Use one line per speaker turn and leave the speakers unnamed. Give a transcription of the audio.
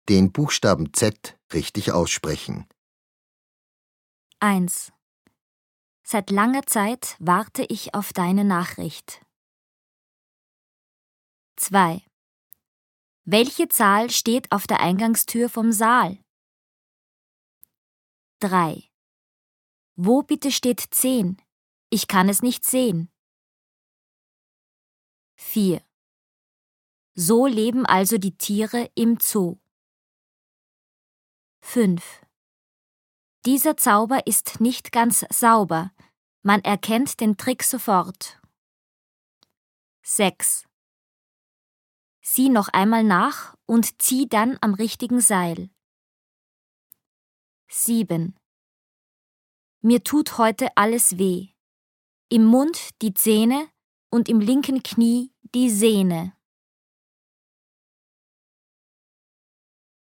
Den Buchstaben Z richtig aussprechen.
1. Seit langer Zeit warte ich auf deine Nachricht. 2. Welche Zahl steht auf der Eingangstür vom Saal? 3. Wo bitte steht 10? Ich kann es nicht sehen. 4. So leben also die Tiere im Zoo. 5. Dieser Zauber ist nicht ganz sauber. Man erkennt den Trick sofort. 6. Sieh noch einmal nach und zieh dann am richtigen Seil. 7. Mir tut heute alles weh. Im Mund die Zähne und im linken Knie die Sehne.